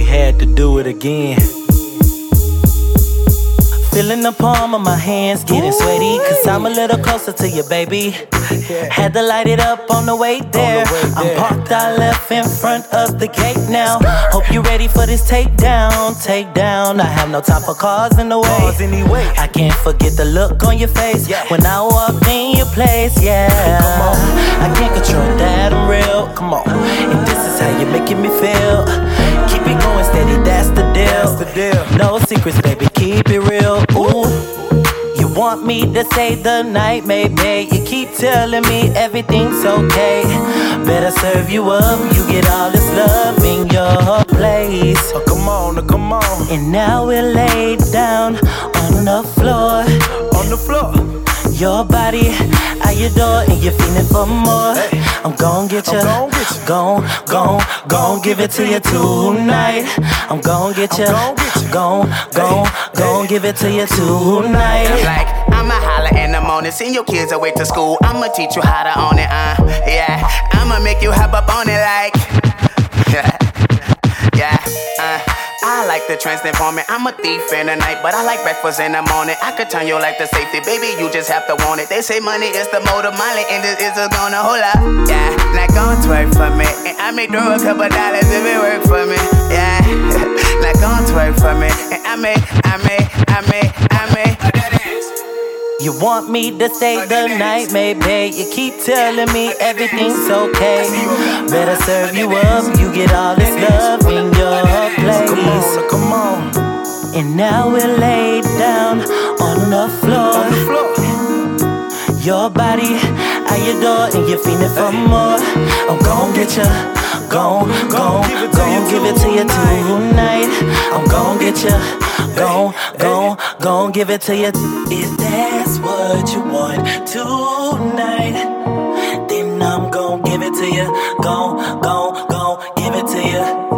had to do it again. Feeling the palm of my hands, getting sweaty, cause I'm a little closer to you, baby. Had to light it up on the way there. I'm parked out left in front of the gate now. Hope you're ready for this takedown, takedown. I have no time for cars in the way. I can't forget the look on your face when I walk in your place, yeah. I can't control that, I'm real, come on. And this is how you're making me feel. Keep it going steady, that's the deal. No secrets, baby, keep it real. Ooh, you want me to stay the night, maybe. You keep telling me everything's okay. Better serve you up, you get all this love in your place. Oh, come on, come on. And now we're laid down on the floor. On the floor. Your body, I adore, and you're feeling for more. I'm gon' get you, gon' give it to you tonight. I'm gon' get you, gon' give it to you tonight. Like, I'ma holler in the morning, send your kids away to school. I'ma teach you how to own it, yeah. I'ma make you hop up on it like, yeah, I like the transit for me. I'm a thief in the night, but I like breakfast in the morning. I could turn you like the safety, baby, you just have to want it. They say money is the motive, Molly, and this is gonna hold up. Yeah, now gon' twerk for me, and I may throw a couple dollars if it work for me. Yeah, now gon' twerk for me, and I may. You want me to stay the night, maybe. You keep telling me everything's okay. Better serve you up, you get all this love in your place. Come on. And now we're laid down on the floor. Your body, I adore, and you're feeling for more. I'm gon' get you, gon' give it to you tonight. I'm gon' get you, gon' give it to you. If that's what you want tonight, then I'm gon' give it to you, gon' give it to you.